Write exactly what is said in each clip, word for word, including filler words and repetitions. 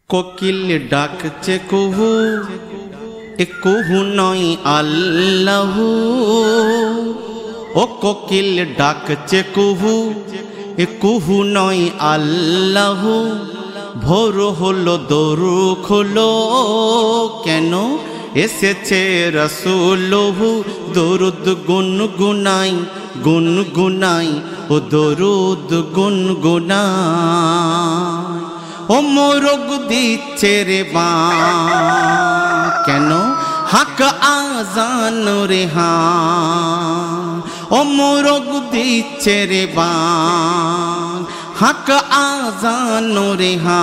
কোকিল ডাকছে কুহু, এ কুহু নয় আল্লাহু। ও কোকিল ডাকছে কুহু, এ কুহু নয় আল্লাহু। ভোর হলো দরু খোলো, কেন এসেছে রাসূলুহু। দরুদ গুনগুনাই গুনগুনাই, ও দরুদ গুনগুনাই। ও মোরগ দিচ্ছে রে বা, কেন হাক আজান রে হা। ও মোরগ দিচ্ছে রে বা, হাক আজান রে হা।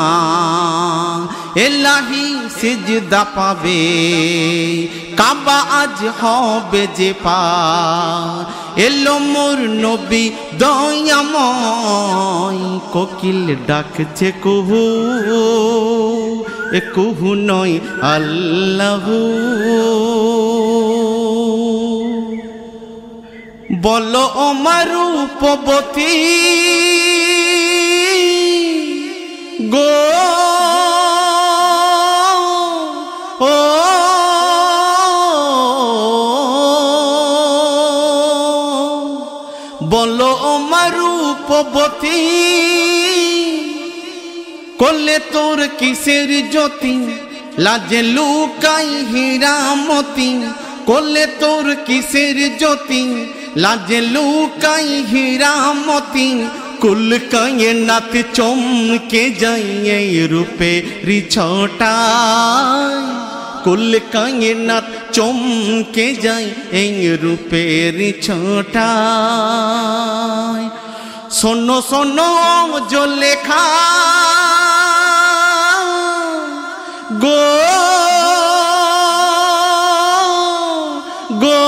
এলাহি সিজদা পাবে, কাবা আজ হবে যে পার। এলো মোর নবী দয়াময়, কোকিল ডাকছে কুহু, এ কুহু নয় আল্লাহু। বলো আমার রূপবতী গো, ও বলো আমার রূপবতী, কোলে তোর কিসের জ্যোতি, লাজে লুকাই হীরামতি। কোলে তোর কিসের জ্যোতি, লাজে লুকাই হীরামতি। কুল কায়নাত চমকে যায় এই রূপেরি ছটায়। কুল কায়নাত চমকে যায় এই রূপেরি ছটায়। শোনো শোনো জলেখা গো গো,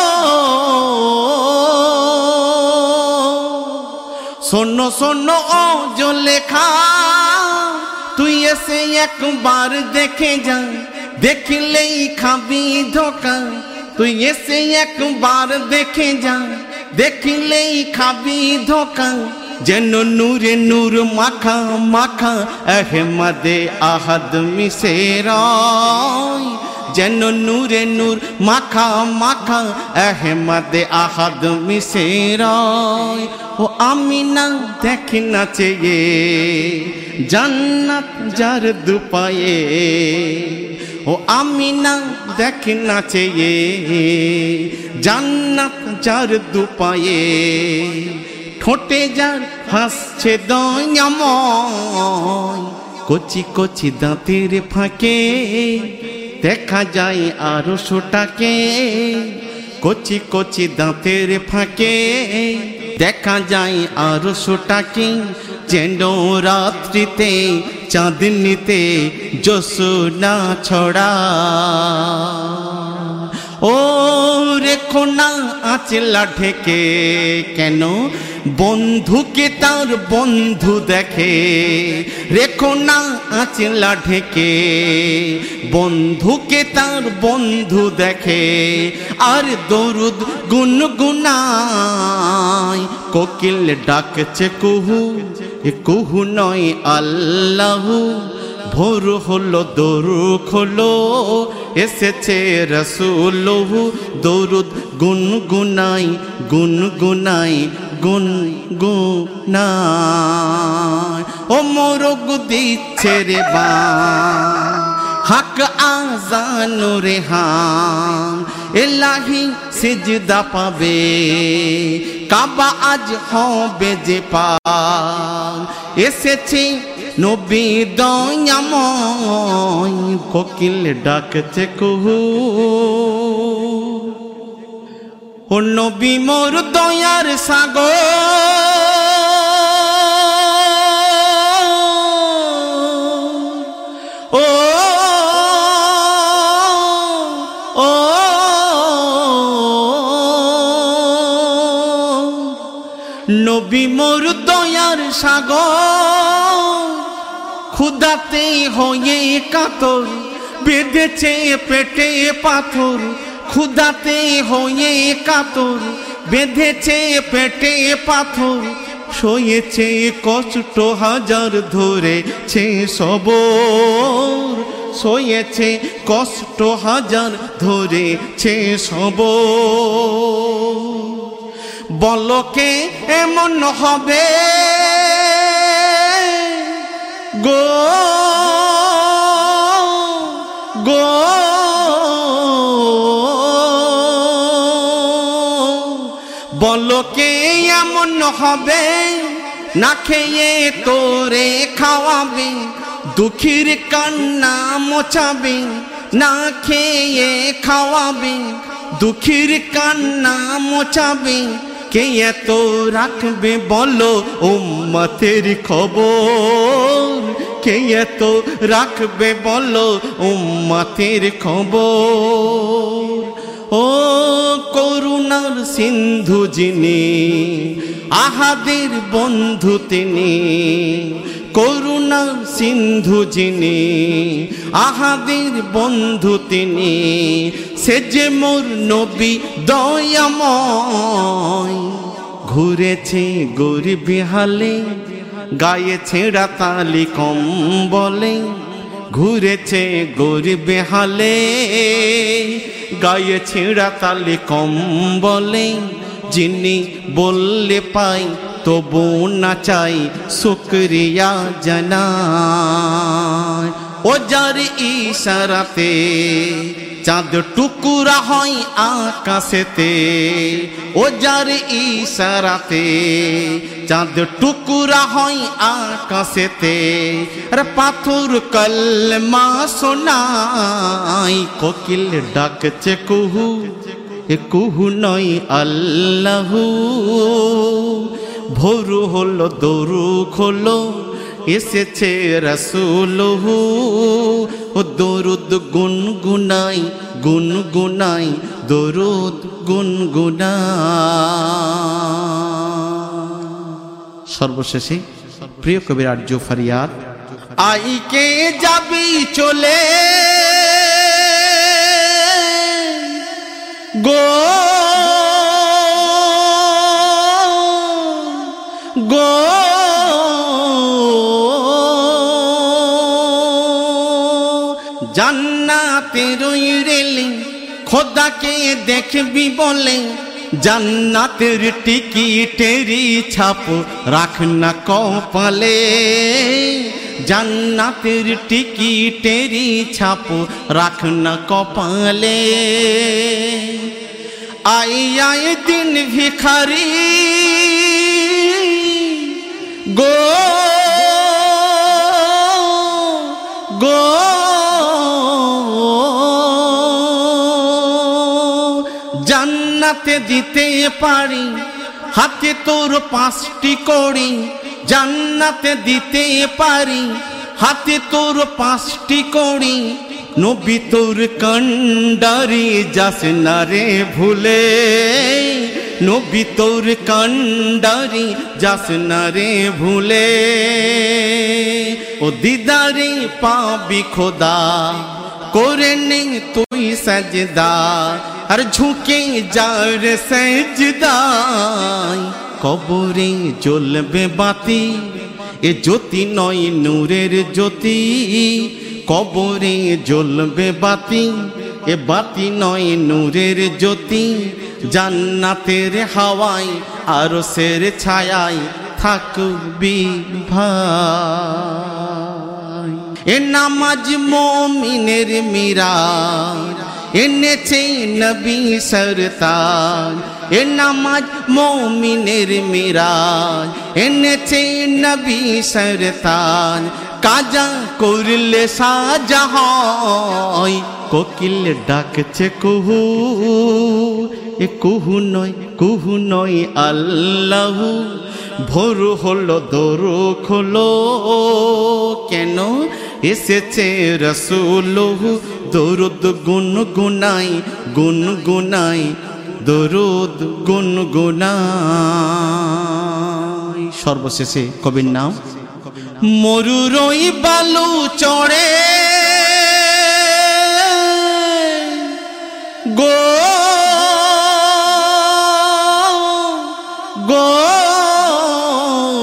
শোনো শোনো জলেখা। তুই এসে একবার দেখে যা, দেখলেই খাবি ধোকা। তুই এসে একবার দেখে যা, দেখলেই খাবি ধোকা। যেন নূরে নূর মাখা মাখা আহমদে আহাদ মিশে রয়। যেন নূরে নূর মাখা মাখা আহমদে আহাদ মিশে রয়। ও আমিনা দেখি না চেয়ে জান্নাত যার দুপায়ে। ও আমিনা দেখি না চেয়ে জান্নাত যার দুপায়ে। ঠোঁটে যার হাসছে দয়াময়, কচি কচি দাঁতের ফাঁকে দেখা যায় আরো সোটাকে। কচি কচি দাঁতের ফাঁকে দেখা যায় আরো সোটাকে। যেন রাত্রিতে চাঁদনিতে জোছনা ছড়া। ও রেখো না আঁচলা ঢেকে, কেন বন্ধুকে তার বন্ধু দেখে। রেখো না আঁচলা ঢেকে, বন্ধুকে তার বন্ধু দেখে। আর দরুদ গুনগুনায়, কোকিল ডাকছে কুহু, এ কুহু নয় আল্লাহু। ভোর হলো দরু খোলো, এসেছে রাসূলুহু। দরুদ গুনগুনাই গুনগুনাই গুনগুনাই। ও মোরগ দিচ্ছে রে বা, হাক আজান রে হা। এলাহি সিজদা পাবে, কাবা আজ হবে যে পার। এসেছে নবী দয়াময়, কোকিল ডাকছে কুহু। ও নবী মোর দয়ার সাগর, ও ও নবী মোর দয়ার সাগর। ক্ষুধাতে হয়ে কাতর, বেঁধেছে পেটে পাথর। ক্ষুধাতে হয়ে কাতর, বেঁধেছে পেটে পাথর। সয়েছে কষ্ট হাজার ধরেছে সবর, সয়েছে কষ্ট হাজার ধরেছে সবর। বলো কে এমন হবে গো গো বলো কে এমন হবে না খেয়ে তোরে খাওয়াবে, দুঃখীর কান্না মোছাবে, না খেয়ে খাওয়াবে, দুঃখীর কান্না মোছাবে, কে এত রাখবে বলো উম্মতের খবর, কে এত রাখবে বলো উম্মতের খবর। ও করুণার সিন্ধু যিনি, আহাদের বন্ধু তিনি, করুণার সিন্ধু যিনি, আহাদের বন্ধু তিনি, সে যে মোর নবী দয়াময়। ঘুরেছে গরিব হালে, গায়ে ছেঁড়া তালি কম্বলে, ঘুরেছে গরিব হালে, গায়ে ছেঁড়া তালি কম্বলে, যিনি বললে পাই তবু না চাই শুকরিয়া জানাই। ও যার ইশারাতে চাঁদ টুকুরা হয় আকাশেতে, ও যার ইশারাতে চাঁদ টুকুরা হয় আকাশেতে, আর পাথর কলমা শোনাই, কোকিল ডাকছে কুহু, এ কুহু নয় আল্লাহু। ভোর হলো দরুদ হলো এসেছে রাসূলহু, ও দরুদ গুনগুনাই গুনগুনাই দরুদ গুনগুনাই। সর্বশেষে প্রিয় কবির আরজু ফরিয়াদ, আইকে যাবি চলে গো গো জান্নাতের রেলি খোদাকে দেখবি বলে, জান্নাতের টিকিটেরই ছাপ রাখ না কপালে, জান্নাতের টিকিটেরই ছাপ রাখ না কপালে। আই আই দিন ভিখারি গো গো জান্নাতে দিতে পারি হাতে তোর পাঁচটি কড়ি, জান্নাতে দিতে পারি হাতে তোর পাঁচটি কড়ি, নবী তোর কান্ডারি যাস না রে ভুলে, নবী তোর কান্ডারি যাস না রে ভুলে। ও দিদারে পাবি খোদা করে নেই তুই সাজদা, আর ঝুঁকে যার সাজদায়, কবরে জ্বলবে বাতি এ জ্যোতি নয় নূরের জ্যোতি, কবরে জ্বলবে বাতি এ বাতি নয় নূরের জ্যোতি, জান্নাতের হাওয়ায় আরশের ছায়ায় থাকবি ভাই। এ নামাজ মুমিনের মিরাজ এনেছে নবী সরতাজ, এ নামাজ মুমিনের মিরাজ এনেছে নবী সরতাজ, কাজা করলে সাজা হয়, কোকিল ডাকছে কুহু, এ কুহু নয় কুহু নয় আল্লাহু। ভোর হলো দরুদ হলো কেন এসেছে রাসূলহু, দরুদ গুনগুনাই গুনগুনাই দরুদ গুনগুনাই। সর্বশেষে কবির নাম মরুরই বালু চড়ে গো গো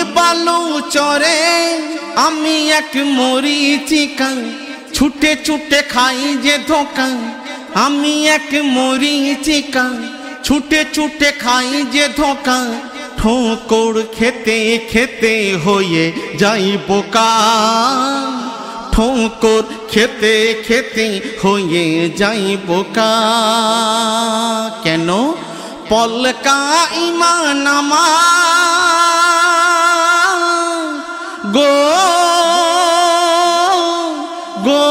বালু চরে আমি এক মরিচিকা ছুটে ছুটে খাই যে ধোকা আমি এক মরিচিকা ছুটে ছুটে খাই যে ধোকা ঠোকর খেতে খেতে হয়ে যাই বোকা ঠোকর খেতে খেতে হয়ে যাই বোকা কেন পলকা ইমান আমার গো গো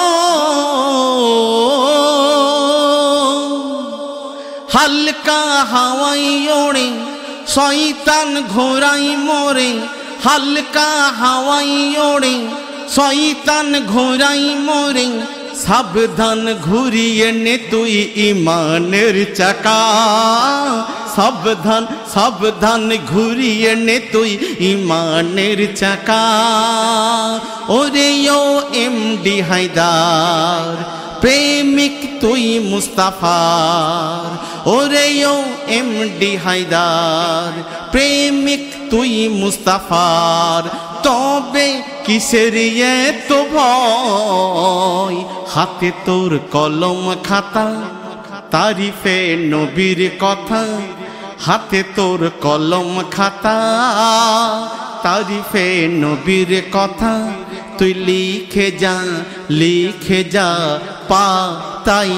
হালকা হাওয়াই ওড়ে শয়তান ঘোড়াই মোরে হালকা হাওয়াই ওড়ে শয়তান ঘোড়াই মোরে সাবধান ঘুরিয়ে নে তুই ইমানের চাকা সাবধান সাবধান ঘুরিয়ে নে তুই ইমানের চাকা ওরে ও এমডি হায়দার প্রেমিক তুই মুস্তাফার ওরে ও এমডি হায়দার প্রেমিক তুই মুস্তাফার তবে কিসের এত ভয় হাতে তোর কলম খাতা তারিফে নবীর কথা হাতে তোর কলম খাতা তারিফে নবীর কথা তুই লিখে যা লিখে যা পাতাই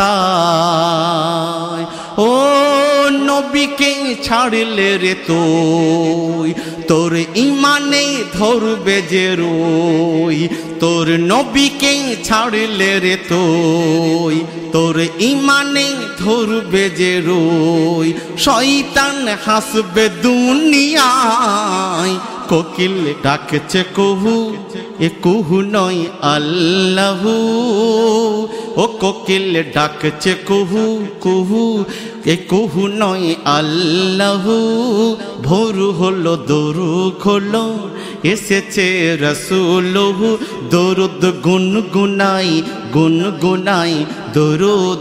পাতায় ও নবীকে ছাড়লে রে তুই তোর ইমানে ধরবে যে রই তোর নবীকে ছাড়লে রে তুই তোর ইমানে ধরবে যে রই শয়তান হাসবে দুনিয়ায় কোকিল ডাকছে কুহু এ কুহু নয় আল্লাহু ও কোকিল ডাকছে কুহু কুহু এ কুহু নয় আল্লাহু ভোর হলো দরু খোলো এসেছে রসুলহু দরুদ গুনগুনাই গুনগুনাই দরুদ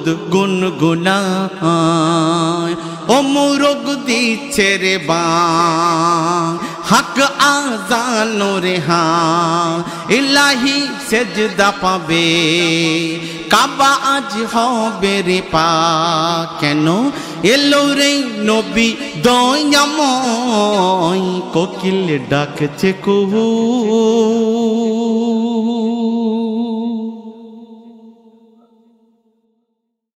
গুনগুনাই ও মুরগ দিচ্ছে রে বা হক আজানো রে হ্যাঁ ইলাহি সেজদা পাবে কাবা আজ হবে রে পা কেন এলো রে নবী দয়াময় কোকিল ডাকছে কুহু